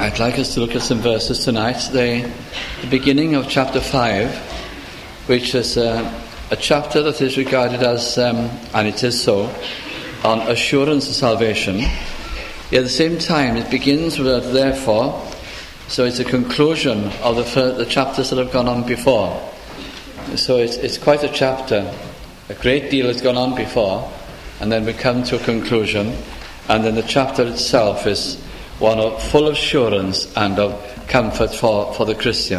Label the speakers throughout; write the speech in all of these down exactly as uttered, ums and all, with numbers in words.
Speaker 1: I'd like us to look at some verses tonight. The, the beginning of chapter five, which is uh, a chapter that is regarded as, um, and it is so, on assurance of salvation. Yet at the same time, it begins with a therefore, so it's a conclusion of the, first, the chapters that have gone on before. So it's, it's quite a chapter. A great deal has gone on before, and then we come to a conclusion, and then the chapter itself is one of full assurance and of comfort for, for the Christian.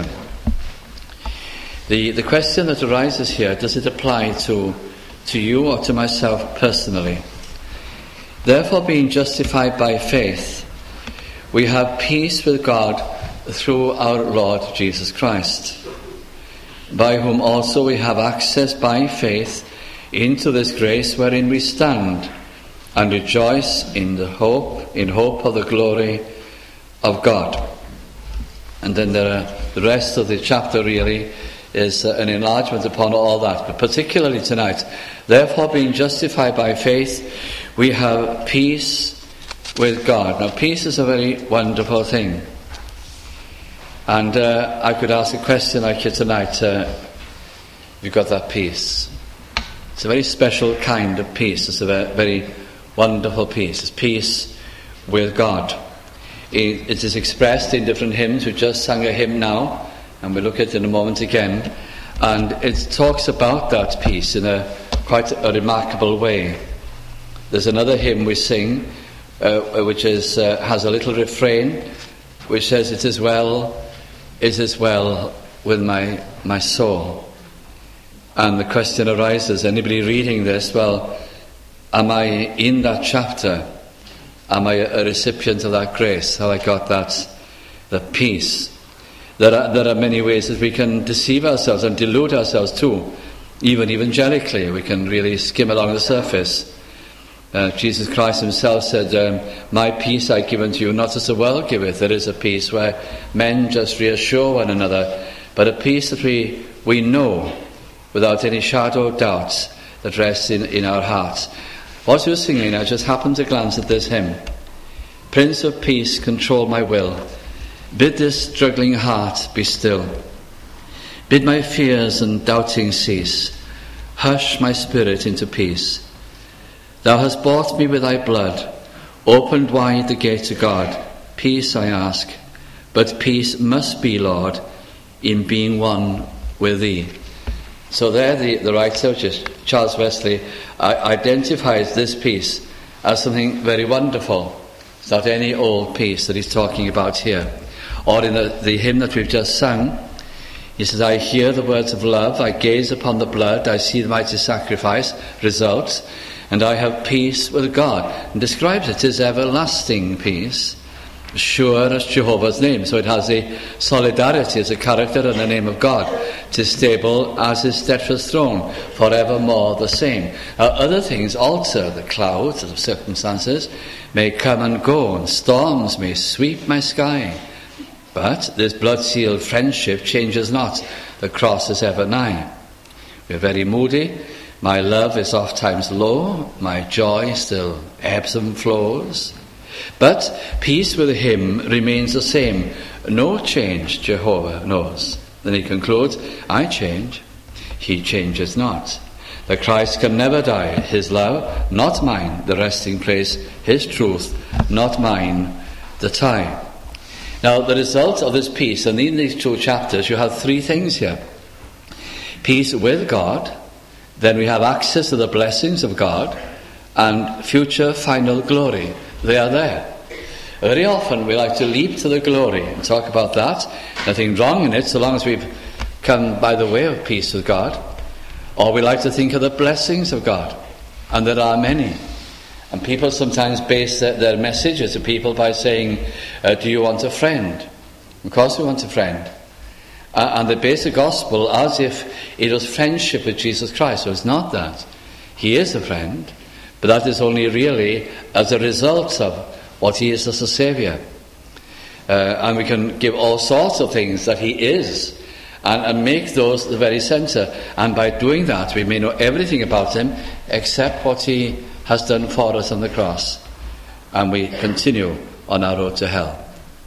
Speaker 1: The the question that arises here, does it apply to to you or to myself personally? Therefore, being justified by faith, we have peace with God through our Lord Jesus Christ, by whom also we have access by faith into this grace wherein we stand, and rejoice in the hope, in hope of the glory of God. And then there are, the rest of the chapter really is uh, an enlargement upon all that. But particularly tonight, therefore being justified by faith, we have peace with God. Now peace is a very wonderful thing. And uh, I could ask a question like you tonight, uh, have you got that peace? It's a very special kind of peace. It's a very, very wonderful peace. It's peace with God. It, it is expressed in different hymns. We just sang a hymn now, and we'll look at it in a moment again. And it talks about that peace in a quite a remarkable way. There's another hymn we sing, uh, which is uh, has a little refrain, which says, "It is well, it is well with my my soul." And the question arises: anybody reading this? Well, am I in that chapter? Am I a recipient of that grace? Have I got that, that peace? There are, there are many ways that we can deceive ourselves and delude ourselves too. Even evangelically, we can really skim along the surface. Uh, Jesus Christ himself said, um, "My peace I give unto you, not as the world giveth." There is a peace where men just reassure one another, but a peace that we, we know without any shadow of doubt that rests in, in our hearts. What you were singing, I just happened to glance at this hymn. "Prince of Peace, control my will. Bid this struggling heart be still. Bid my fears and doubting cease. Hush my spirit into peace. Thou hast bought me with thy blood, opened wide the gate to God. Peace I ask, but peace must be, Lord, in being one with thee." So there the, the writer, which is Charles Wesley, uh, identifies this peace as something very wonderful. It's not any old peace that he's talking about here. Or in the, the hymn that we've just sung, he says, "I hear the words of love, I gaze upon the blood, I see the mighty sacrifice results, and I have peace with God." And describes it as everlasting peace, sure as Jehovah's name. So it has a solidarity as a character and the name of God. "'Tis stable as his steadfast throne, forevermore the same." Now, other things alter. The clouds of circumstances may come and go, and storms may sweep my sky. But this blood-sealed friendship changes not. The cross is ever nigh. We're very moody. My love is oft times low. My joy still ebbs and flows. But peace with him remains the same. No change Jehovah knows. Then he concludes, "I change, he changes not. The Christ can never die. His love, not mine, the resting place. His truth, not mine, the tie." Now the result of this peace, and in these two chapters you have three things here. Peace with God, then we have access to the blessings of God, and future final glory. They are there. Very often we like to leap to the glory and talk about that. Nothing wrong in it so long as we've come by the way of peace with God. Or we like to think of the blessings of God. And there are many. And people sometimes base their, their messages to people by saying, uh, "Do you want a friend?" Of course we want a friend. Uh, and they base the gospel as if it was friendship with Jesus Christ. So it's not that. He is a friend. But that is only really as a result of what he is as a Saviour. Uh, and we can give all sorts of things that he is, and, and make those the very centre. And by doing that, we may know everything about him except what he has done for us on the cross. And we continue on our road to hell.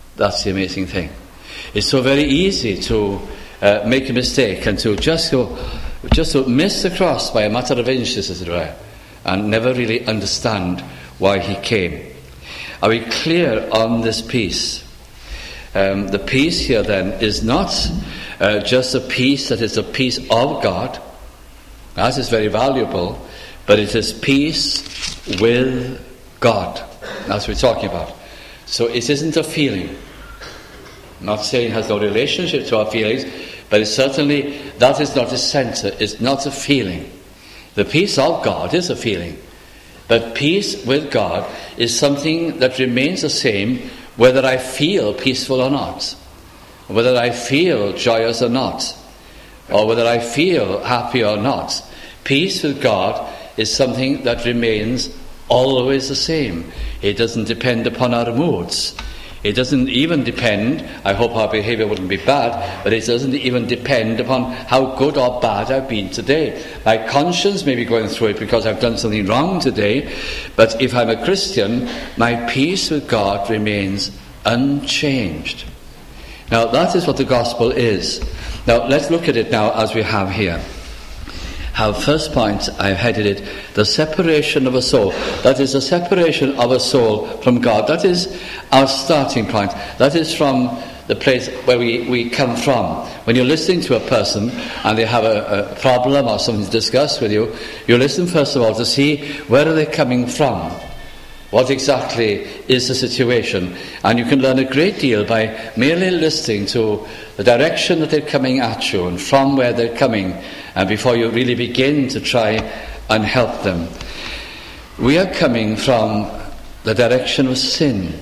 Speaker 1: That's the amazing thing. It's so very easy to uh, make a mistake and to just go, just to miss the cross by a matter of inches, as it were, and never really understand why he came. Are we clear on this peace? Um, the peace here then is not uh, just a peace that is the peace of God. That is very valuable, but it is peace with God. That's what we're talking about. So it isn't a feeling. I'm not saying it has no relationship to our feelings, but it's certainly, that is not a centre, it's not a feeling. The peace of God is a feeling, but peace with God is something that remains the same whether I feel peaceful or not, whether I feel joyous or not, or whether I feel happy or not. Peace with God is something that remains always the same. It doesn't depend upon our moods. It doesn't even depend, I hope our behaviour wouldn't be bad, but it doesn't even depend upon how good or bad I've been today. My conscience may be going through it because I've done something wrong today, but if I'm a Christian, my peace with God remains unchanged. Now that is what the gospel is. Now let's look at it now as we have here. Our first point, I've headed it, the separation of a soul. That is the separation of a soul from God. That is our starting point. That is from the place where we, we come from. When you're listening to a person and they have a, a problem or something to discuss with you, you listen first of all to see where are they coming from. What exactly is the situation? And you can learn a great deal by merely listening to the direction that they're coming at you and from where they're coming, and before you really begin to try and help them. We are coming from the direction of sin,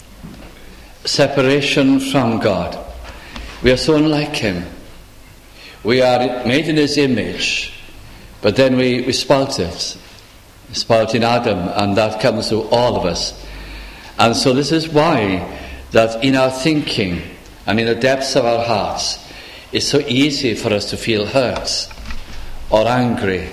Speaker 1: separation from God. We are so unlike him. We are made in his image, but then we, we spoilt it. We spoilt in Adam, and that comes to all of us. And so this is why that in our thinking and in the depths of our hearts, it's so easy for us to feel hurt or angry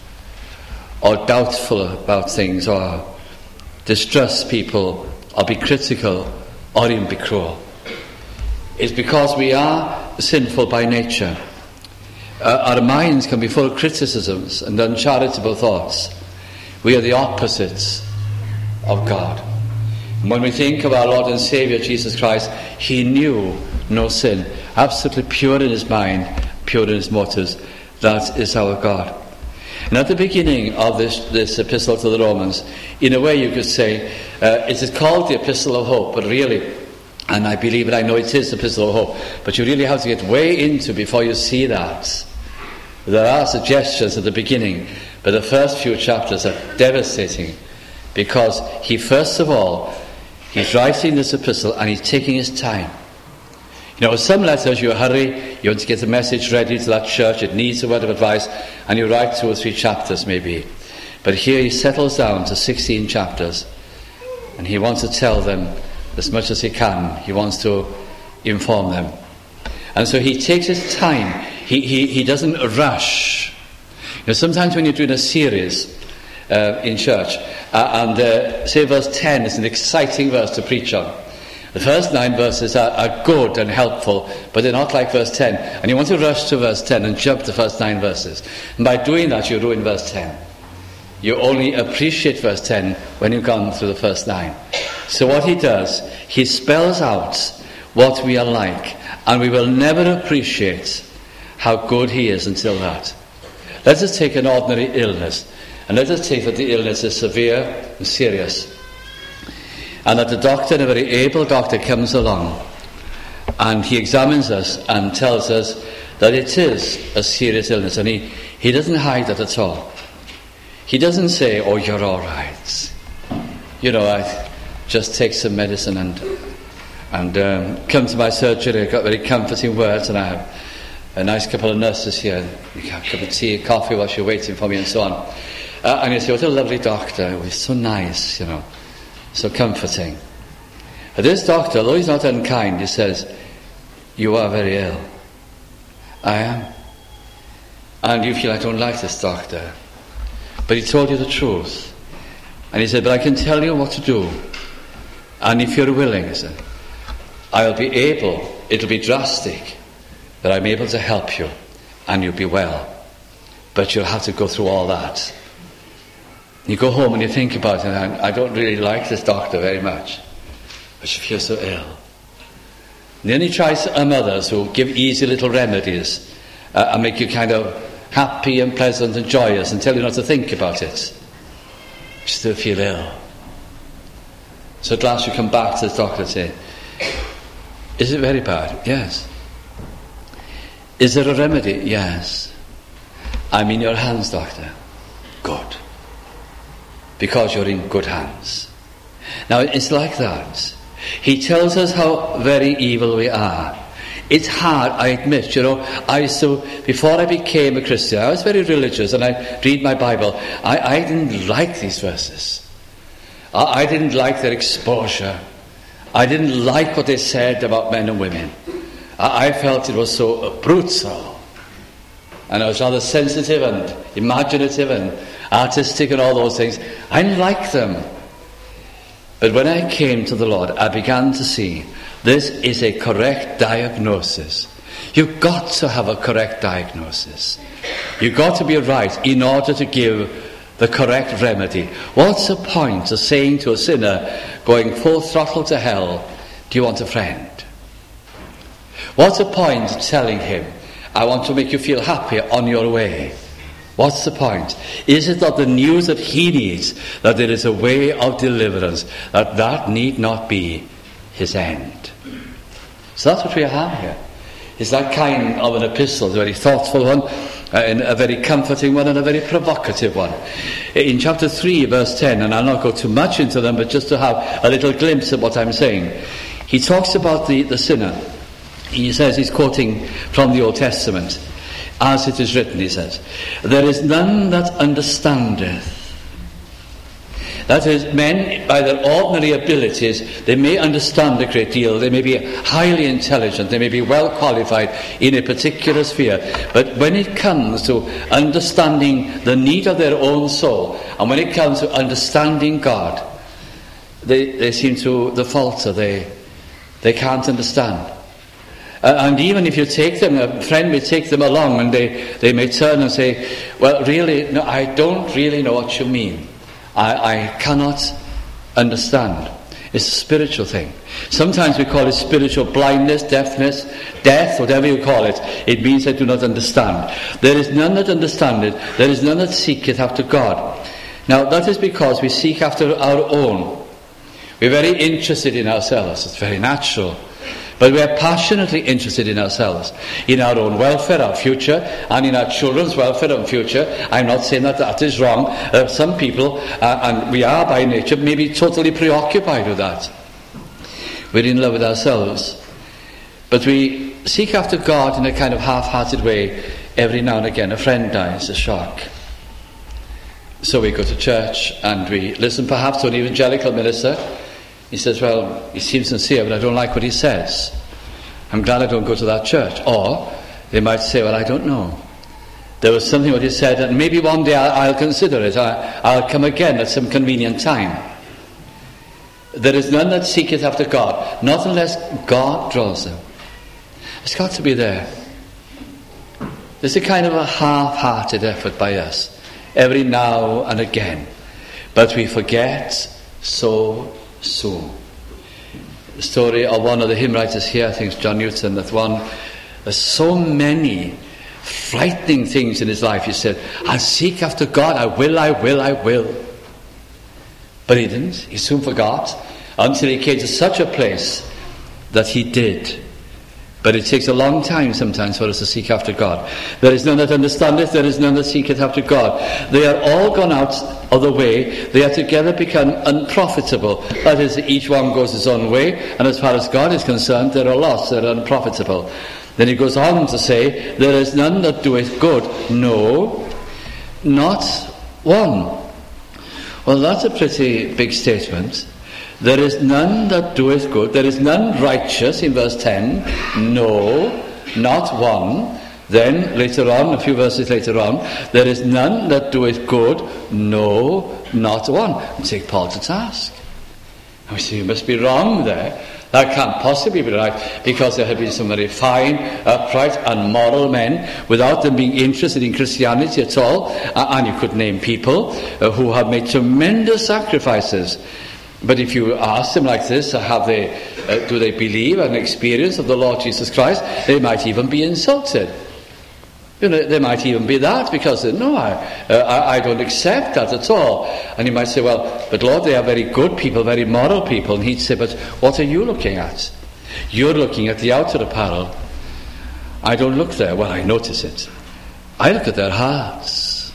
Speaker 1: or doubtful about things or distrust people or be critical or even be cruel. It's because we are sinful by nature. Uh, our minds can be full of criticisms and uncharitable thoughts. We are the opposites of God. And when we think of our Lord and Saviour Jesus Christ, he knew no sin, absolutely pure in his mind, pure in his motives. That is our God. And at the beginning of this, this epistle to the Romans, in a way you could say, uh, it is called the Epistle of Hope, but really, and I believe it, I know it is the Epistle of Hope, but you really have to get way into before you see that. There are suggestions at the beginning, but the first few chapters are devastating, because he first of all, he's writing this epistle and he's taking his time. You know, with some letters you hurry, you want to get the message ready to that church, it needs a word of advice, and you write two or three chapters maybe. But here he settles down to sixteen chapters, and he wants to tell them as much as he can. He wants to inform them. And so he takes his time. He, he, he doesn't rush. You know, sometimes when you're doing a series uh, in church, uh, and uh, say verse ten is an exciting verse to preach on. The first nine verses are, are good and helpful, but they're not like verse ten. And you want to rush to verse ten and jump the first nine verses. And by doing that, you ruin verse ten. You only appreciate verse ten when you've gone through the first nine. So what he does, he spells out what we are like, and we will never appreciate how good he is until that. Let us take an ordinary illness, and let us take that the illness is severe and serious, and that the doctor, a very able doctor, comes along and he examines us and tells us that it is a serious illness, and he, he doesn't hide that at all. He doesn't say, oh, you're all right, you know, I just take some medicine and and um, come to my surgery. I've got very comforting words, and I have a nice couple of nurses here, a cup of tea, coffee while you're waiting for me, and so on. Uh, and you say, what a lovely doctor, he's so nice, you know, so comforting. But this doctor, although he's not unkind, he says, you are very ill. I am. And you feel, I don't like this doctor. But he told you the truth. And he said, but I can tell you what to do. And if you're willing, he said, I'll be able, it'll be drastic, that I'm able to help you and you'll be well. But you'll have to go through all that. You go home and you think about it, and I don't really like this doctor very much, but she feels so ill. And then he tries some others who give easy little remedies uh, and make you kind of happy and pleasant and joyous and tell you not to think about it. You still feel ill. So at last you come back to the doctor and say, is it very bad? Yes. Is there a remedy? Yes. I'm in your hands, doctor. Good. Because you're in good hands. Now it's like that. He tells us how very evil we are. It's hard, I admit, you know. I used to, before I became a Christian, I was very religious and I read my Bible. I, I didn't like these verses. I, I didn't like their exposure. I didn't like what they said about men and women. I, I felt it was so brutal. And I was rather sensitive and imaginative and artistic and all those things. I didn't like them. But when I came to the Lord, I began to see this is a correct diagnosis. You've got to have a correct diagnosis. You've got to be right in order to give the correct remedy. What's the point of saying to a sinner going full throttle to hell, do you want a friend? What's the point of telling him, I want to make you feel happy on your way? What's the point? Is it not the news that he needs, that there is a way of deliverance, that that need not be his end? So that's what we have here. It's that kind of an epistle, a very thoughtful one, and a very comforting one, and a very provocative one. In chapter three, verse ten, and I'll not go too much into them, but just to have a little glimpse of what I'm saying, he talks about the, the sinner. He says, he's quoting from the Old Testament, as it is written, he says, there is none that understandeth. That is, men, by their ordinary abilities, they may understand a great deal, they may be highly intelligent, they may be well qualified in a particular sphere, but when it comes to understanding the need of their own soul, and when it comes to understanding God, they, they seem to the falter, they, they can't understand. Uh, and even if you take them, a friend may take them along and they, they may turn and say, well, really, no, I don't really know what you mean. I, I cannot understand. It's a spiritual thing. Sometimes we call it spiritual blindness, deafness, death, whatever you call it. It means I do not understand. There is none that understandeth, there is none that seeketh after God. Now that is because we seek after our own. We're very interested in ourselves. It's very natural. But we are passionately interested in ourselves, in our own welfare, our future, and in our children's welfare and future. I'm not saying that that is wrong. Uh, some people, uh, and we are by nature, may be totally preoccupied with that. We're in love with ourselves. But we seek after God in a kind of half-hearted way. Every now and again, a friend dies, a shock. So we go to church and we listen perhaps to an evangelical minister. He says, well, he seems sincere, but I don't like what he says. I'm glad I don't go to that church. Or they might say, well, I don't know. There was something what he said, and maybe one day I'll, I'll consider it. I, I'll come again at some convenient time. There is none that seeketh after God, not unless God draws them. It's got to be there. There's a kind of a half-hearted effort by us, every now and again. But we forget so soon. The story of one of the hymn writers here, I think it's John Newton, that one, there's so many frightening things in his life. He said, I'll seek after God, I will, I will, I will. But he didn't. He soon forgot, until he came to such a place that he did. But it takes a long time sometimes for us to seek after God. There is none that understandeth, there is none that seeketh after God. They are all gone out of the way, they are together become unprofitable. That is, each one goes his own way, and as far as God is concerned, they are lost, they are unprofitable. Then he goes on to say, there is none that doeth good, no, not one. Well, that's a pretty big statement. There is none that doeth good. There is none righteous, in verse ten. No, not one. Then, later on, a few verses later on, there is none that doeth good. No, not one. And take Paul to task. And we say, you must be wrong there. That can't possibly be right, because there have been some very fine, upright and moral men without them being interested in Christianity at all. And you could name people uh, who have made tremendous sacrifices. But if you ask them like this, have they, uh, do they believe an experience of the Lord Jesus Christ, they might even be insulted. You know, they might even be that, because no, I, uh, I, I don't accept that at all. And you might say, well, but Lord, they are very good people, very moral people. And he'd say, but what are you looking at? You're looking at the outer apparel. I don't look there. Well, I notice it. I look at their hearts.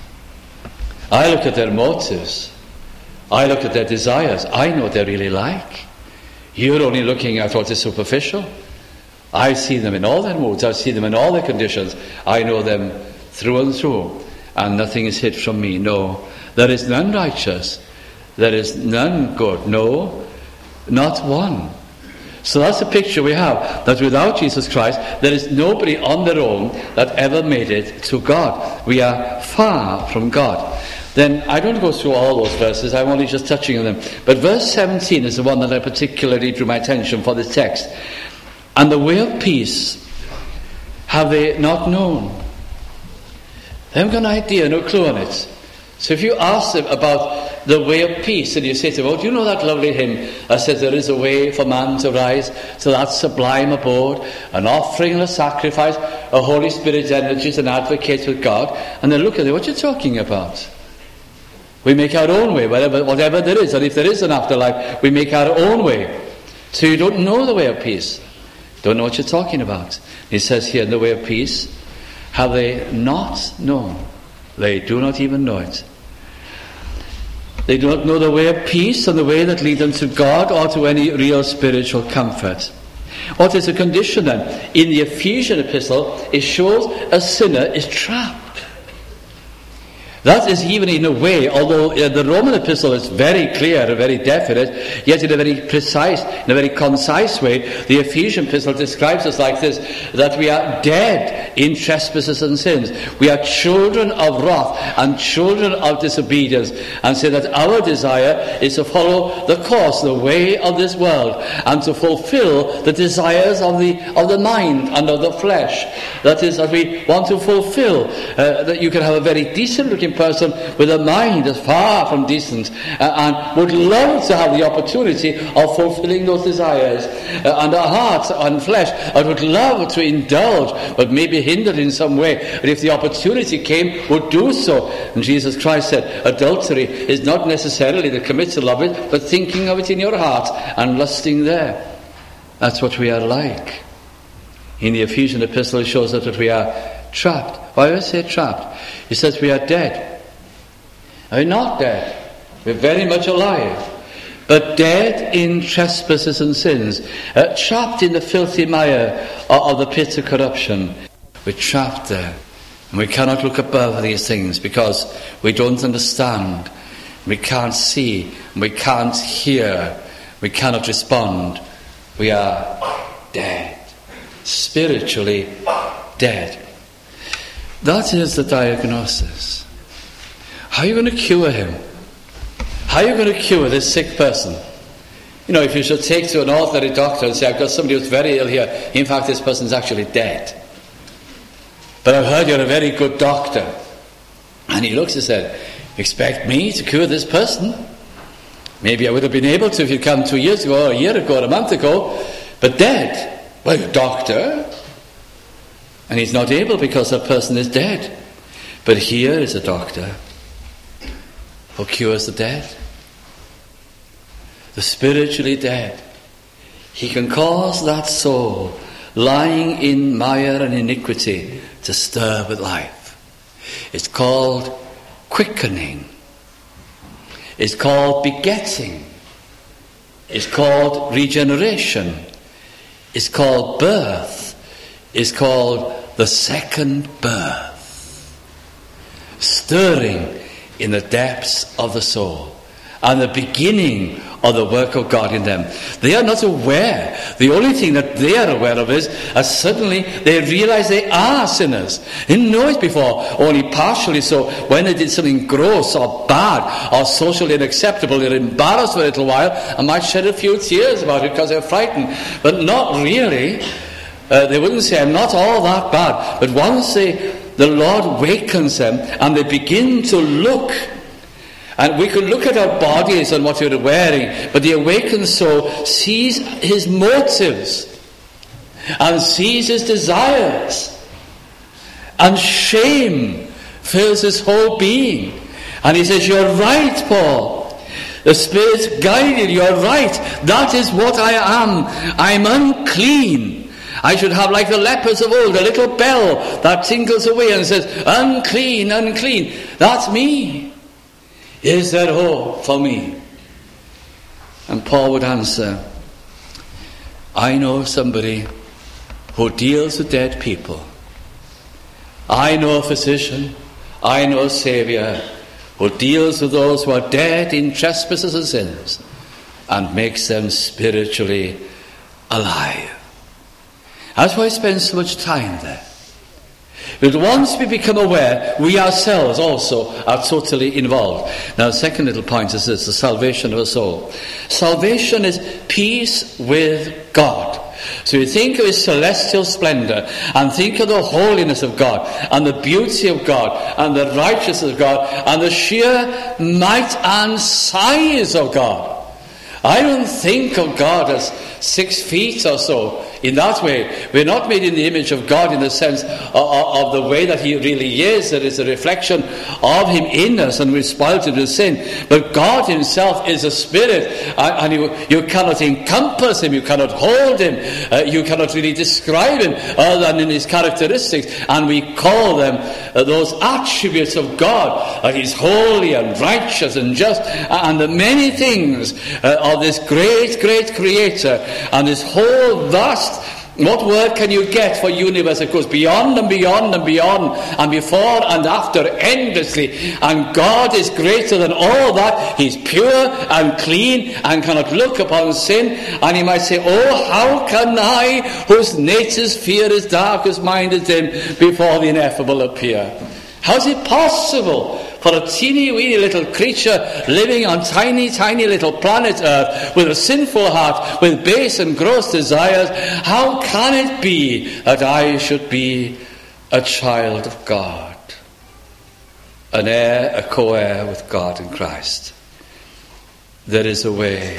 Speaker 1: I look at their motives. I look at their desires. I know what they're really like. You're only looking at what is superficial. I see them in all their moods. I see them in all their conditions. I know them through and through. And nothing is hid from me. No. There is none righteous. There is none good. No. Not one. So that's the picture we have. That without Jesus Christ, there is nobody on their own that ever made it to God. We are far from God. Then I don't go through all those verses. I'm only just touching on them. But verse seventeen is the one that I particularly drew my attention for this text. And the way of peace have they not known. They haven't got an idea, no clue on it. So if you ask them about the way of peace, and you say to them, oh, do you know that lovely hymn that says there is a way for man to rise to that sublime abode, an offering and a sacrifice, a Holy Spirit's energies and advocate with God? And they look at it, what are you talking about? We make our own way, whatever, whatever there is. And if there is an afterlife, we make our own way. So you don't know the way of peace. Don't know what you're talking about. He says here, in the way of peace, have they not known? They do not even know it. They do not know the way of peace and the way that leads them to God or to any real spiritual comfort. What is the condition then? In the Ephesian epistle, it shows a sinner is trapped. That is even in a way, although uh, the Roman epistle is very clear and very definite, yet in a very precise, in a very concise way, the Ephesian epistle describes us like this, that we are dead in trespasses and sins. We are children of wrath and children of disobedience, and say that our desire is to follow the course, the way of this world, and to fulfill the desires of the of the mind and of the flesh. That is, that we want to fulfill, uh, that you can have a very decent looking person with a mind that's far from decent, uh, and would love to have the opportunity of fulfilling those desires, uh, and a heart and flesh that would love to indulge but maybe hindered in some way, but if the opportunity came, would do so. And Jesus Christ said adultery is not necessarily the committal of it, but thinking of it in your heart and lusting there. That's what we are like. In the Ephesian epistle it shows us that we are trapped. Why do I say trapped? He says we are dead. We're not dead. We're very much alive. But dead in trespasses and sins. Uh, trapped in the filthy mire of, of the pit of corruption. We're trapped there. And we cannot look above these things because we don't understand. We can't see. We can't hear. We cannot respond. We are dead. Spiritually dead. That is the diagnosis. How are you going to cure him? How are you going to cure this sick person? You know, if you should take to an ordinary doctor and say, I've got somebody who's very ill here, in fact this person's actually dead. But I've heard you're a very good doctor. And he looks and said, expect me to cure this person? Maybe I would have been able to if you'd come two years ago, or a year ago, or a month ago, but dead. Well, you're a doctor. And he's not able because that person is dead. But here is a doctor who cures the dead. The spiritually dead. He can cause that soul lying in mire and iniquity to stir with life. It's called quickening. It's called begetting. It's called regeneration. It's called birth. It's called the second birth. Stirring in the depths of the soul. And the beginning of the work of God in them. They are not aware. The only thing that they are aware of is as suddenly they realize they are sinners. They didn't know it before, only partially so. When they did something gross or bad or socially unacceptable, they're embarrassed for a little while and might shed a few tears about it because they're frightened. But not really. Uh, they wouldn't say, I'm not all that bad. But once they, the Lord wakens them and they begin to look. And we can look at our bodies and what we're wearing, but the awakened soul sees his motives and sees his desires. And shame fills his whole being. And he says, you're right, Paul. The Spirit guided, you're right. That is what I am. I'm unclean. I should have, like the lepers of old, a little bell that tinkles away and says, unclean, unclean. That's me. Is there hope for me? And Paul would answer, I know somebody who deals with dead people. I know a physician, I know a Saviour who deals with those who are dead in trespasses and sins and makes them spiritually alive. That's why I spend so much time there. But once we become aware, we ourselves also are totally involved. Now, the second little point is this, the salvation of a soul. Salvation is peace with God. So you think of his celestial splendor and think of the holiness of God and the beauty of God and the righteousness of God and the sheer might and size of God. I don't think of God as six feet or so. In that way, we're not made in the image of God in the sense of, of, of the way that he really is. There is a reflection of him in us and we're spoiled with sin. But God himself is a spirit, and, and you, you cannot encompass him, you cannot hold him, uh, you cannot really describe him other than in his characteristics. And we call them uh, those attributes of God, that he's holy and righteous and just, and the many things uh, of this great, great creator and this whole vast. What word can you get for universe that goes beyond and beyond and beyond and before and after endlessly? And God is greater than all that. He's pure and clean and cannot look upon sin. And he might say, oh, how can I, whose nature's fear is dark as mine is dim, before the ineffable appear? How is it possible for a teeny weeny little creature living on tiny, tiny little planet Earth with a sinful heart, with base and gross desires? How can it be that I should be a child of God, an heir, a co-heir with God in Christ? There is a way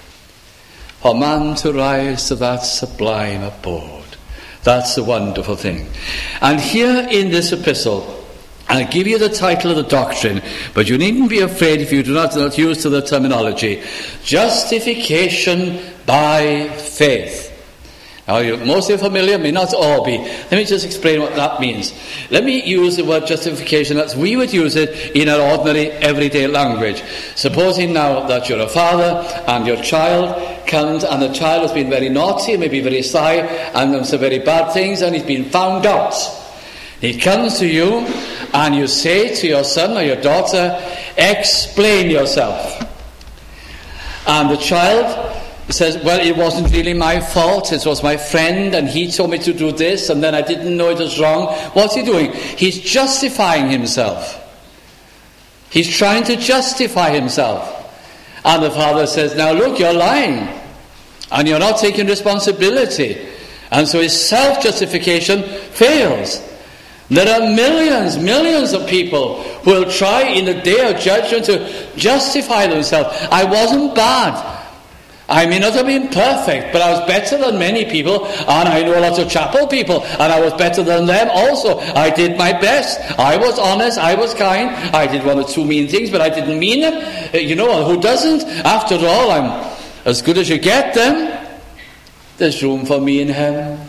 Speaker 1: for man to rise to that sublime abode. That's the wonderful thing. And here in this epistle, I'll give you the title of the doctrine, but you needn't be afraid if you do not, not use to the terminology. Justification by faith. Now, you're mostly familiar, may not all be. Let me just explain what that means. Let me use the word justification as we would use it in our ordinary, everyday language. Supposing now that you're a father and your child comes and the child has been very naughty, maybe very sly, and done some very bad things, and he's been found out. He comes to you and you say to your son or your daughter, explain yourself. And the child says, well, it wasn't really my fault, it was my friend and he told me to do this and then I didn't know it was wrong. What's he doing? He's justifying himself. He's trying to justify himself. And the father says, now look, you're lying and you're not taking responsibility. And so his self-justification fails. There are millions, millions of people who will try in the day of judgment to justify themselves. I wasn't bad. I may not have been perfect, but I was better than many people, and I know lots of chapel people, and I was better than them also. I did my best. I was honest. I was kind. I did one or two mean things, but I didn't mean them. You know, who doesn't? After all, I'm as good as you get them. There's room for me in heaven.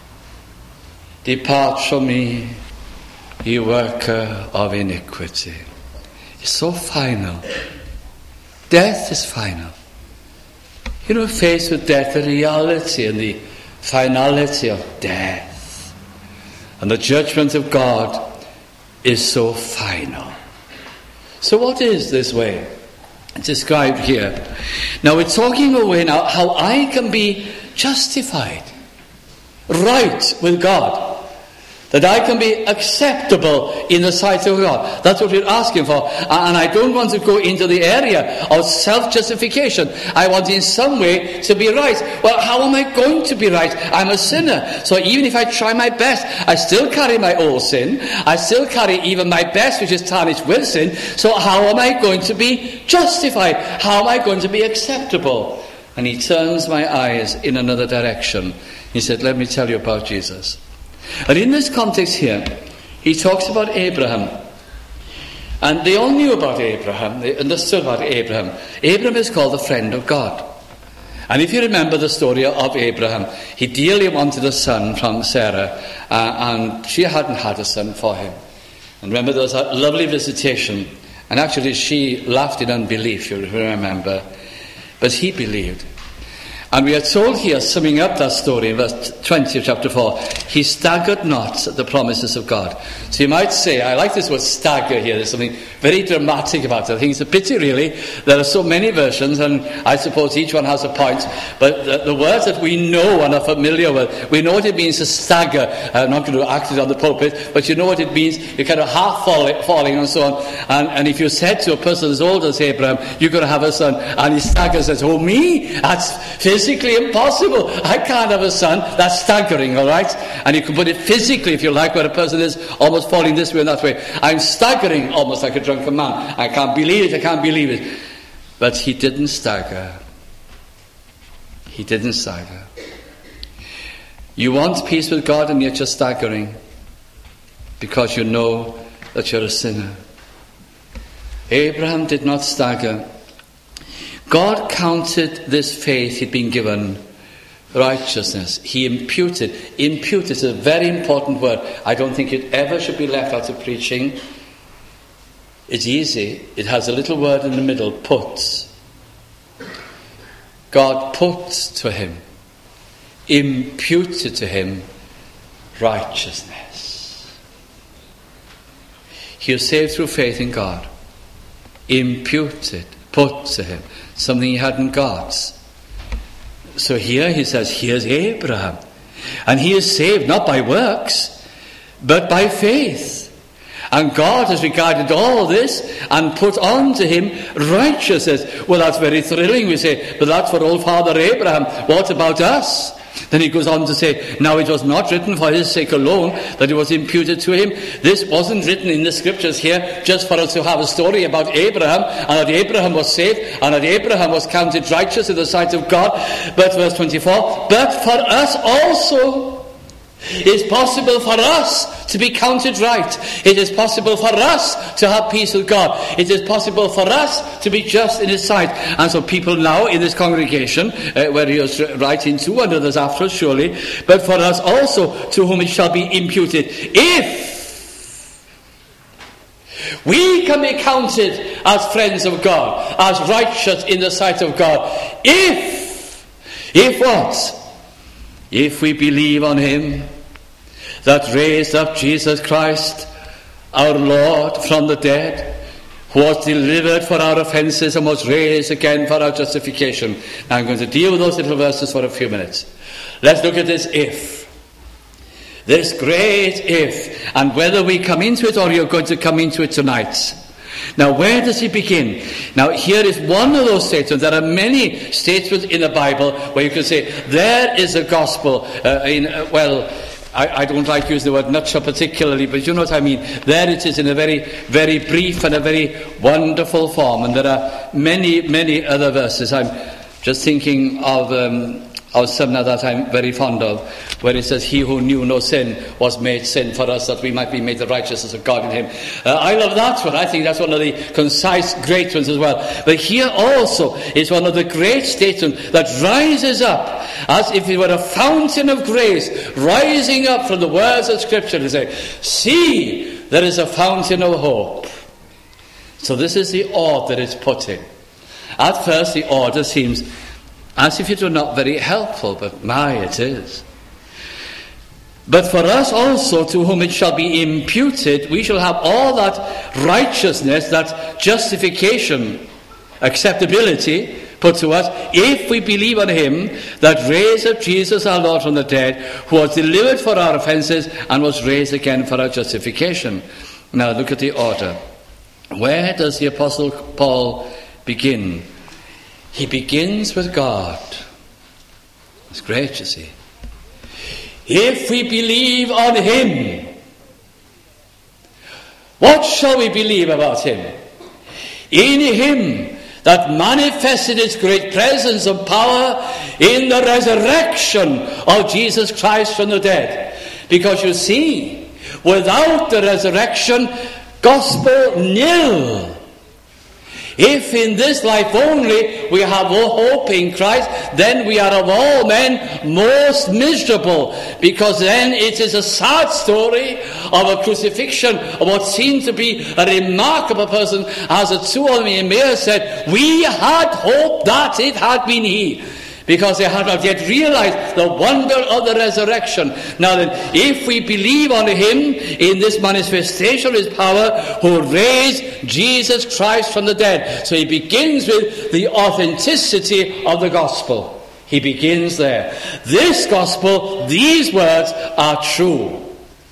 Speaker 1: Depart from me, ye worker of iniquity. It's so final. Death is final. You know, faced with death, the reality and the finality of death and the judgment of God is so final. So what is this way? described here. Now we're talking away now how I can be justified, right with God. That I can be acceptable in the sight of God. That's what we're asking for. And I don't want to go into the area of self-justification. I want in some way to be right. Well, how am I going to be right? I'm a sinner. So even if I try my best, I still carry my old sin. I still carry even my best, which is tarnished with sin. So how am I going to be justified? How am I going to be acceptable? And he turns my eyes in another direction. He said, let me tell you about Jesus. And in this context here, he talks about Abraham. And they all knew about Abraham. They understood about Abraham. Abraham is called the friend of God. And if you remember the story of Abraham, he dearly wanted a son from Sarah, uh, and she hadn't had a son for him. And remember, there was a lovely visitation. And actually, she laughed in unbelief, you remember. But he believed. And we are told here, summing up that story in verse twenty of chapter four, he staggered not at the promises of God. So you might say, I like this word stagger here, there's something very dramatic about it. I think it's a pity really, there are so many versions, and I suppose each one has a point, but the, the words that we know and are familiar with, we know what it means to stagger. I'm not going to act it on the pulpit, but you know what it means, you're kind of half falling, falling and so on, and, and if you said to a person as old as Abraham, you're going to have a son, and he staggers and says, oh me? That's physically impossible. I can't have a son. That's staggering, all right? And you can put it physically, if you like, where a person is almost falling this way and that way. I'm staggering almost like a drunken man. I can't believe it. I can't believe it. But he didn't stagger. He didn't stagger. You want peace with God and yet you're staggering because you know that you're a sinner. Abraham did not stagger. God counted this faith he'd been given righteousness. He imputed. Imputed is a very important word. I don't think it ever should be left out of preaching. It's easy. It has a little word in the middle, put. God put to him, imputed to him righteousness. He was saved through faith in God. Imputed, put to him. Something he hadn't got. So here he says, here's Abraham. And he is saved not by works, but by faith. And God has regarded all this and put onto him righteousness. Well, that's very thrilling, we say. But that's for old Father Abraham. What about us? Then he goes on to say, now it was not written for his sake alone that it was imputed to him. This wasn't written in the scriptures here just for us to have a story about Abraham, and that Abraham was saved, and that Abraham was counted righteous in the sight of God. But verse twenty-four, but for us also, it's possible for us to be counted right. It is possible for us to have peace with God. It is possible for us to be just in his sight. And so people now in this congregation, uh, where he was writing to, and others after us surely, but for us also to whom it shall be imputed. If we can be counted as friends of God, as righteous in the sight of God, if, if what? If we believe on him that raised up Jesus Christ, our Lord, from the dead, who was delivered for our offences and was raised again for our justification. Now I'm going to deal with those little verses for a few minutes. Let's look at this if. This great if, and whether we come into it or you're going to come into it tonight. Now, where does he begin? Now, here is one of those statements. There are many statements in the Bible where you can say, there is a gospel. Uh, in uh, well, I, I don't like using the word nutshell particularly, but you know what I mean. There it is in a very, very brief and a very wonderful form. And there are many, many other verses. I'm just thinking of... Um, Of some that I'm very fond of, where it says, he who knew no sin was made sin for us, that we might be made the righteousness of God in him. Uh, I love that one. I think that's one of the concise, great ones as well. But here also is one of the great statements that rises up as if it were a fountain of grace, rising up from the words of Scripture to say, see, there is a fountain of hope. So this is the order it's put in. At first, the order seems as if it were not very helpful, but my, it is. But for us also, to whom it shall be imputed, we shall have all that righteousness, that justification, acceptability put to us if we believe on him that raised up Jesus our Lord from the dead, who was delivered for our offences and was raised again for our justification. Now look at the order. Where does the Apostle Paul begin? He begins with God. It's great, you see. If we believe on him, what shall we believe about him? In him that manifested his great presence and power in the resurrection of Jesus Christ from the dead. Because you see, without the resurrection, gospel nil. If in this life only we have hope in Christ, then we are of all men most miserable, because then it is a sad story of a crucifixion of what seemed to be a remarkable person. As the two of them may have said, we had hope that it had been he, because they had not yet realized the wonder of the resurrection. Now then, if we believe on him in this manifestation of his power, who raised Jesus Christ from the dead. So he begins with the authenticity of the gospel. He begins there. This gospel, these words are true.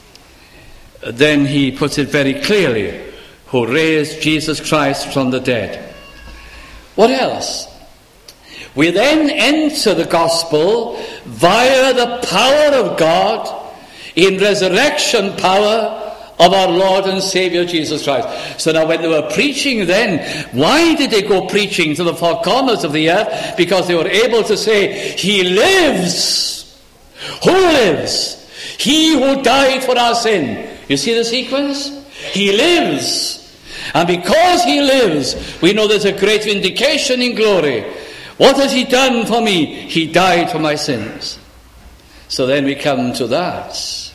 Speaker 1: Then he puts it very clearly, who raised Jesus Christ from the dead. What else? We then enter the gospel via the power of God in resurrection power of our Lord and Saviour Jesus Christ. So now when they were preaching then, why did they go preaching to the four corners of the earth? Because they were able to say, he lives. Who lives? He who died for our sin. You see the sequence? He lives. And because he lives, we know there's a great vindication in glory. What has he done for me? He died for my sins. So then we come to that.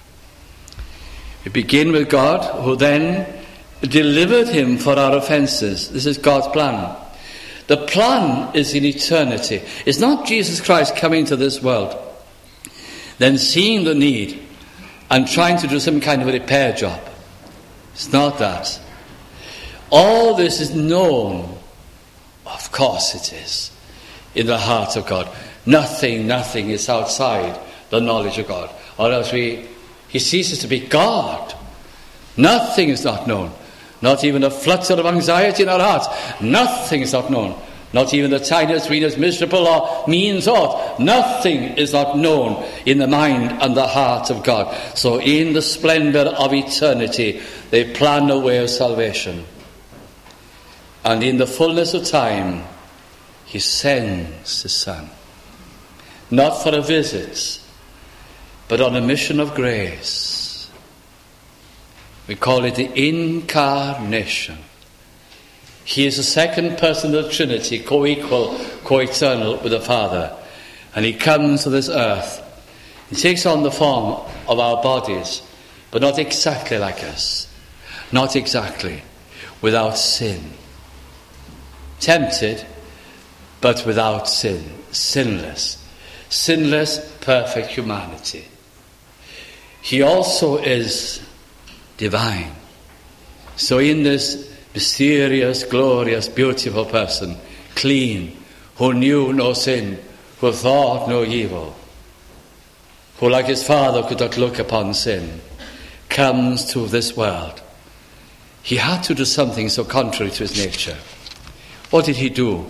Speaker 1: We begin with God, who then delivered him for our offences. This is God's plan. The plan is in eternity. It's not Jesus Christ coming to this world, then seeing the need and trying to do some kind of a repair job. It's not that. All this is known. Of course it is. In the heart of God. Nothing, nothing is outside the knowledge of God. Or else we, he ceases to be God. Nothing is not known. Not even a flutter of anxiety in our hearts. Nothing is not known. Not even the tiniest, weakest, miserable or mean thought. Nothing is not known in the mind and the heart of God. So in the splendour of eternity, they plan a way of salvation. And in the fullness of time, he sends his Son, not for a visit, but on a mission of grace. We call it the incarnation. He is the second person of the Trinity, co-equal, co-eternal with the Father. And he comes to this earth. He takes on the form of our bodies, but not exactly like us. Not exactly. Without sin. Tempted, but without sin. Sinless. Sinless, perfect humanity. He also is divine. So in this mysterious, glorious, beautiful person, clean, who knew no sin, who thought no evil, who like his Father could not look upon sin, comes to this world. He had to do something so contrary to his nature. What did he do?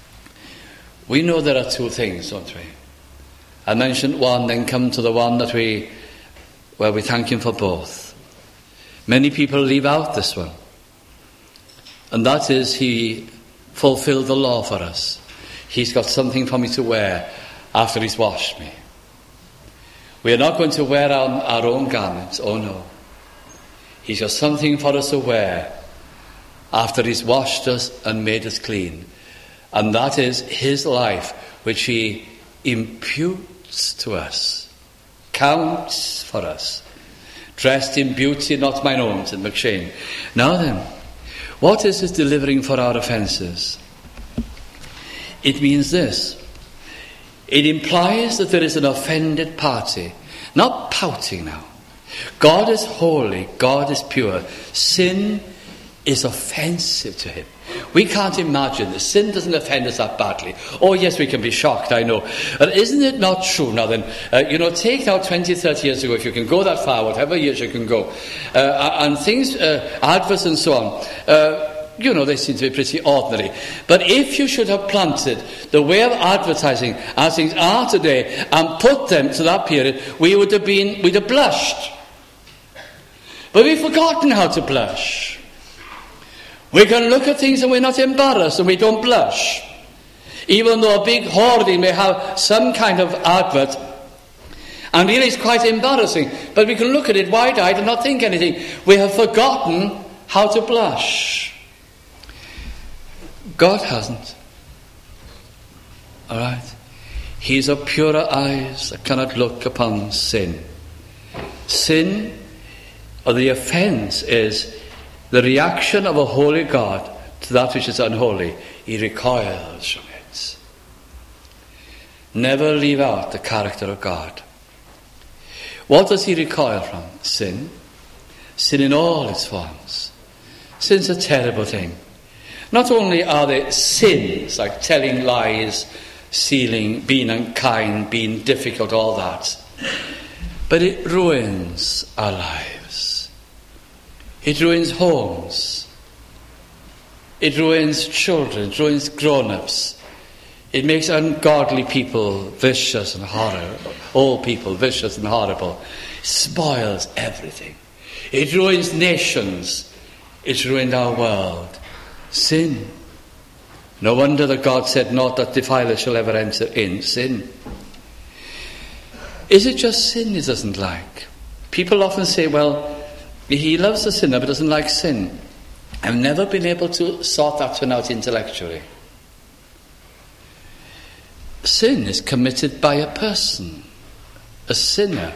Speaker 1: We know there are two things, don't we? I mentioned one, then come to the one that we, where we thank him for both. Many people leave out this one. And that is, he fulfilled the law for us. He's got something for me to wear after he's washed me. We are not going to wear our, our own garments, oh no. He's got something for us to wear after he's washed us and made us clean. And that is his life, which he imputes to us, counts for us. Dressed in beauty, not mine own, said McShane. Now then, what is his delivering for our offences? It means this. It implies that there is an offended party, not pouting now. God is holy, God is pure. Sin is offensive to him. we can't imagine this. Sin doesn't offend us that badly. Oh, yes, we can be shocked, I know. But isn't it not true now then? Uh, you know, take now twenty, thirty years ago, if you can go that far, whatever years you can go, uh, and things, uh, adverts and so on, uh, you know, they seem to be pretty ordinary. But if you should have planted the way of advertising as things are today and put them to that period, we would have been, we'd have blushed. But we've forgotten how to blush. We can look at things and we're not embarrassed and we don't blush. Even though a big hoarding may have some kind of advert, and really it's quite embarrassing, but we can look at it wide-eyed and not think anything. We have forgotten how to blush. God hasn't. All right? He's of purer eyes that cannot look upon sin. Sin, or the offence, is the reaction of a holy God to that which is unholy. He recoils from it. Never leave out the character of God. What does he recoil from? Sin. Sin in all its forms. Sin's a terrible thing. Not only are there sins, like telling lies, stealing, being unkind, being difficult, all that, but it ruins our lives. It ruins homes. It ruins children. It ruins grown-ups. It makes ungodly people vicious and horrible. Old people vicious and horrible. It spoils everything. It ruins nations. It's ruined our world. Sin. No wonder that God said, "Not that defileth shall ever enter in." Sin. Is it just sin he doesn't like? People often say, well, he loves the sinner but doesn't like sin. I've never been able to sort that one out intellectually. Sin is committed by a person, a sinner.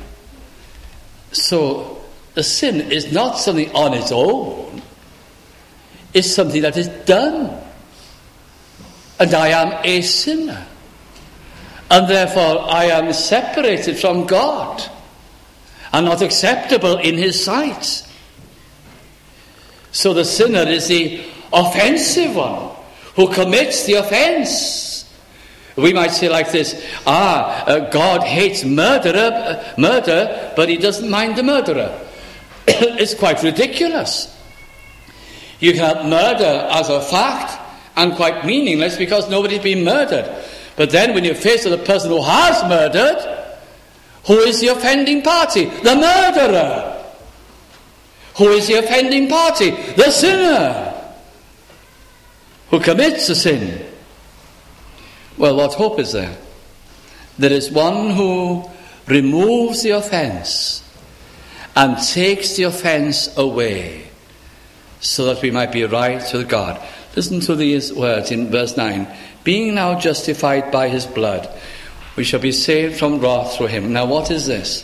Speaker 1: So the sin is not something on its own. It's something that is done. And I am a sinner. And therefore I am separated from God and not acceptable in his sight. So the sinner is the offensive one who commits the offence. We might say like this, ah, uh, God hates murderer, uh, murder, but he doesn't mind the murderer. It's quite ridiculous. You can have murder as a fact and quite meaningless because nobody's been murdered. But then when you're faced with a person who has murdered, who is the offending party? The murderer. Who is the offending party? The sinner who commits the sin. Well, what hope is there? There is one who removes the offence and takes the offence away so that we might be right with God. Listen to these words in verse nine. Being now justified by his blood, we shall be saved from wrath through him. Now what is this?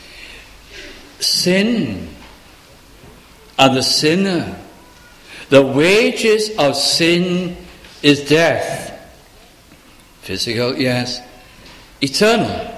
Speaker 1: Sin and the sinner. The wages of sin is death. Physical, yes. Eternal.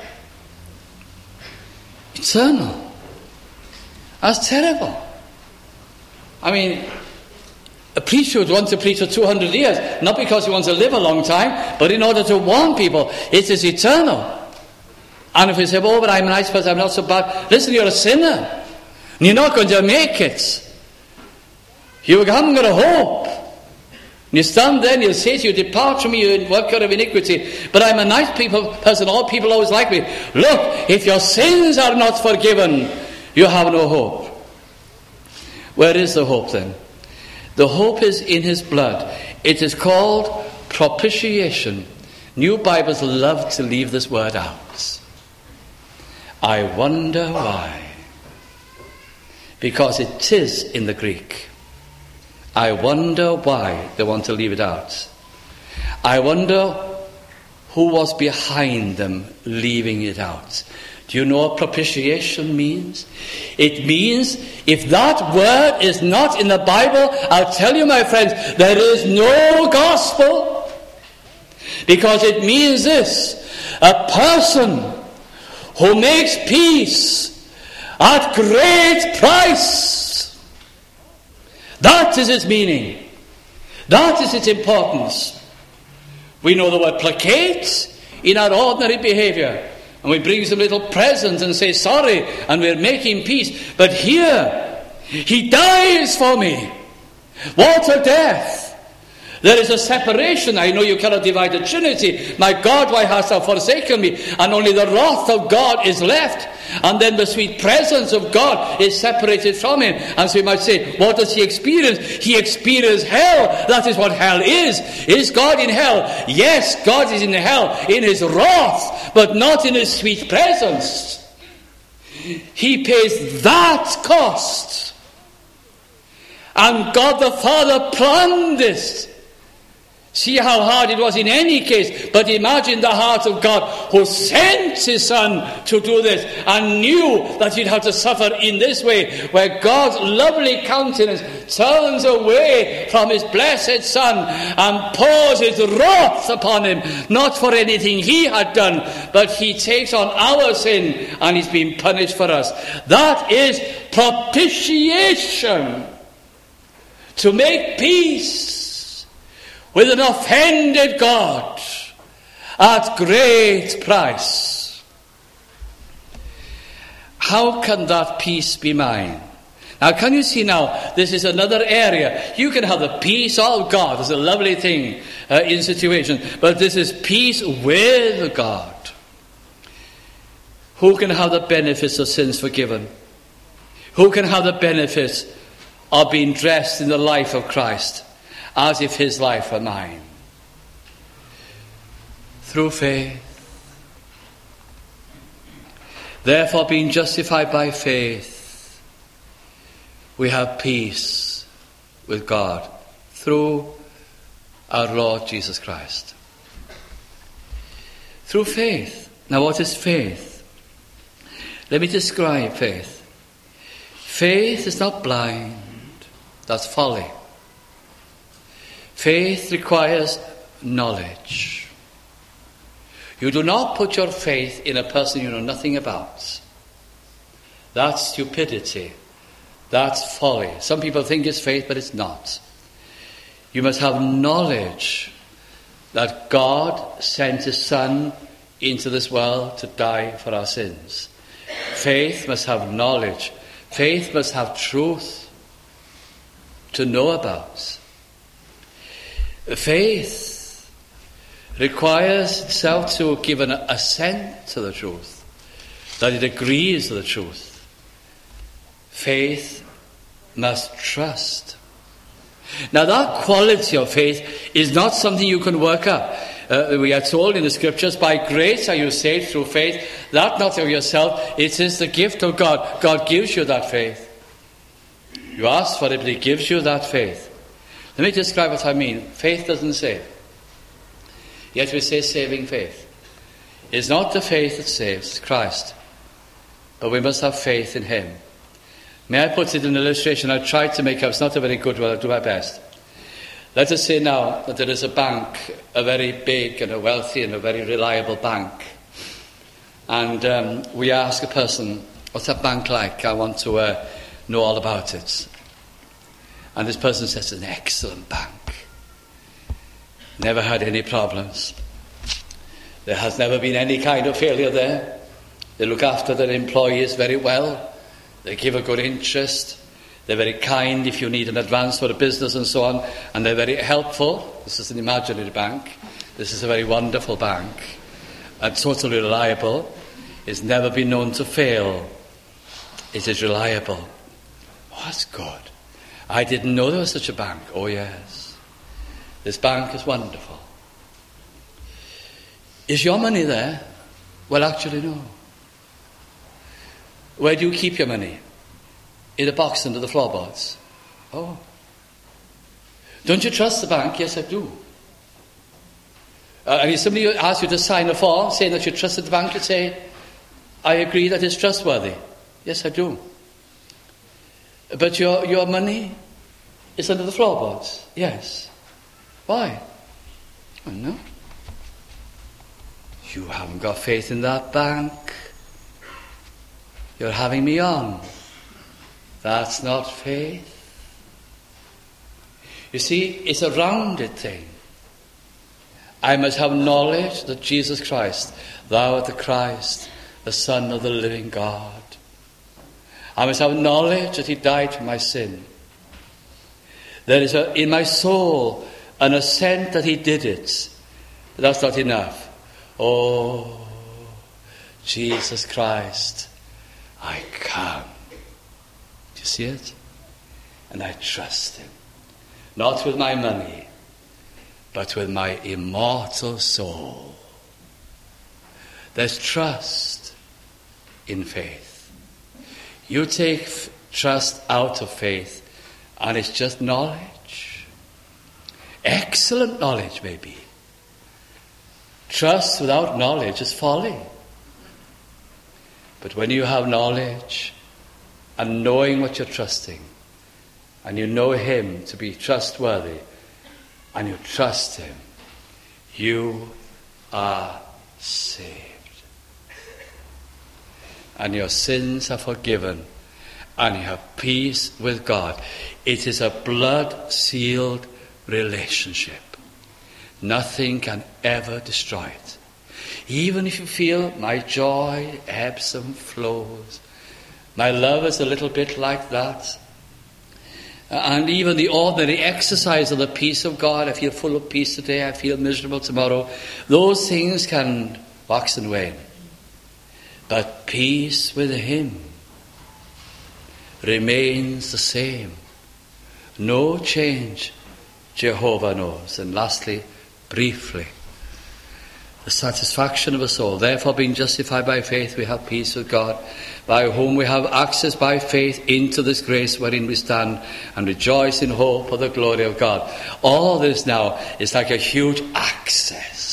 Speaker 1: Eternal. That's terrible. I mean, a preacher would want to preach for two hundred years, not because he wants to live a long time, but in order to warn people, it is eternal. And if you say, oh, but I'm a nice person, I'm not so bad. Listen, you're a sinner. And you're not going to make it. You haven't got a hope. And you stand there and you'll say to you, depart from me, you worker of iniquity. But I'm a nice people, person, all people always like me. Look, if your sins are not forgiven, you have no hope. Where is the hope then? The hope is in his blood. It is called propitiation. New Bibles love to leave this word out. I wonder why. Because it is in the Greek. I wonder why they want to leave it out. I wonder who was behind them leaving it out. Do you know what propitiation means? It means if that word is not in the Bible, I'll tell you, my friends, there is no gospel. Because it means this: a person who makes peace at great price. That is its meaning.
Speaker 2: That is its importance. We know the word placate in our ordinary behaviour. And we bring some little presents and say sorry, and we're making peace. But here, he dies for me. What a death! There is a separation. I know you cannot divide the Trinity. My God, why hast thou forsaken me? And only the wrath of God is left. And then the sweet presence of God is separated from him. And so we might say, what does he experience? He experiences hell. That is what hell is. Is God in hell? Yes, God is in hell in his wrath, but not in his sweet presence. He pays that cost. And God the Father planned this. See how hard it was in any case. But imagine the heart of God, who sent his Son to do this and knew that he'd have to suffer in this way, where God's lovely countenance turns away from his blessed Son and pours his wrath upon him, not for anything he had done, but he takes on our sin and he's been punished for us. That is propitiation. To make peace with an offended God at great price. How can that peace be mine? Now, can you see now, this is another area. You can have the peace of God. It's a lovely thing uh, in situation. But this is peace with God. Who can have the benefits of sins forgiven? Who can have the benefits of being dressed in the life of Christ, as if his life were mine? Through faith. Therefore, being justified by faith, we have peace with God through our Lord Jesus Christ. Through faith. Now, what is faith? Let me describe faith. Faith is not blind. That's folly. Faith requires knowledge. You do not put your faith in a person you know nothing about. That's stupidity. That's folly. Some people think it's faith, but it's not. You must have knowledge that God sent his Son into this world to die for our sins. Faith must have knowledge. Faith must have truth to know about. Faith requires itself to give an assent to the truth, that it agrees to the truth. Faith must trust. Now, that quality of faith is not something you can work up. Uh, we are told in the scriptures, by grace are you saved through faith, that not of yourself, it is the gift of God. God gives you that faith. You ask for it, but he gives you that faith. Let me describe what I mean. Faith doesn't save. Yet we say saving faith. It's not the faith that saves, it's Christ. But we must have faith in him. May I put it in an illustration I tried to make up? It's not a very good one, I'll do my best. Let us say now that there is a bank, a very big and a wealthy and a very reliable bank. And um, we ask a person, what's that bank like? I want to uh, know all about it. And this person says, it's an excellent bank. Never had any problems. There has never been any kind of failure there. They look after their employees very well. They give a good interest. They're very kind if you need an advance for a business and so on. And they're very helpful. This is an imaginary bank. This is a very wonderful bank. And totally reliable. It's never been known to fail. It is reliable. Oh, that's good. I didn't know there was such a bank. Oh, yes. This bank is wonderful. Is your money there? Well, actually, no. Where do you keep your money? In a box under the floorboards. Oh. Don't you trust the bank? Yes, I do. Uh, and if somebody asks you to sign a form saying that you trusted the bank, you say, I agree that it's trustworthy. Yes, I do. But your, your money is under the floorboards. Yes. Why? Oh, no. You haven't got faith in that bank. You're having me on. That's not faith. You see, it's a rounded thing. I must have knowledge that Jesus Christ, thou art the Christ, the Son of the living God. I must have knowledge that he died for my sin. There is a, in my soul an assent that he did it. But that's not enough. Oh, Jesus Christ, I come. Do you see it? And I trust him. Not with my money, but with my immortal soul. There's trust in faith. You take f- trust out of faith, and it's just knowledge. Excellent knowledge, maybe. Trust without knowledge is folly. But when you have knowledge and knowing what you're trusting, and you know him to be trustworthy, and you trust him, you are saved. And your sins are forgiven, and you have peace with God. It is a blood-sealed relationship. Nothing can ever destroy it. Even if you feel my joy ebbs and flows, my love is a little bit like that, and even the ordinary exercise of the peace of God, I feel full of peace today, I feel miserable tomorrow, those things can wax and wane. But peace with him remains the same. No change, Jehovah knows. And lastly, briefly, the satisfaction of a soul. Therefore, being justified by faith, we have peace with God, by whom we have access by faith into this grace wherein we stand, and rejoice in hope of the glory of God. All this now is like a huge access.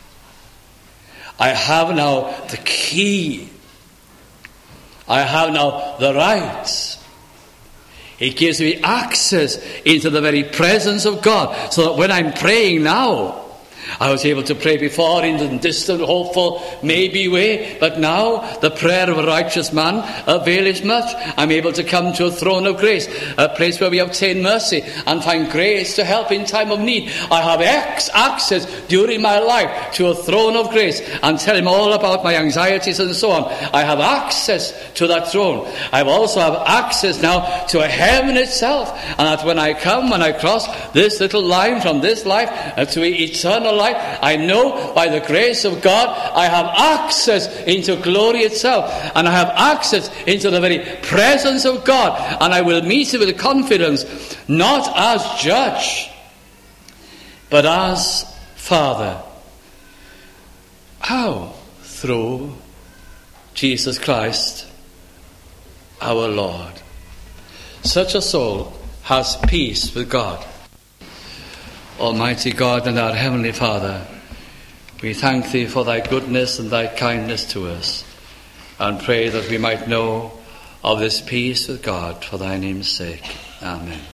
Speaker 2: I have now the key. I have now the rights. It gives me access into the very presence of God, so that when I'm praying now, I was able to pray before in the distant, hopeful, maybe way, but now the prayer of a righteous man availeth much. I'm able to come to a throne of grace, a place where we obtain mercy and find grace to help in time of need. I have ex- access during my life to a throne of grace and tell him all about my anxieties and so on. I have access to that throne. I also have access now to a heaven itself, and that when I come, when I cross this little line from this life to eternal life, I know by the grace of God I have access into glory itself, and I have access into the very presence of God, and I will meet it with confidence, not as judge, but as Father. How? Through Jesus Christ our Lord. Such a soul has peace with God. Almighty God and our Heavenly Father, we thank thee for thy goodness and thy kindness to us, and pray that we might know of this peace with God for thy name's sake. Amen.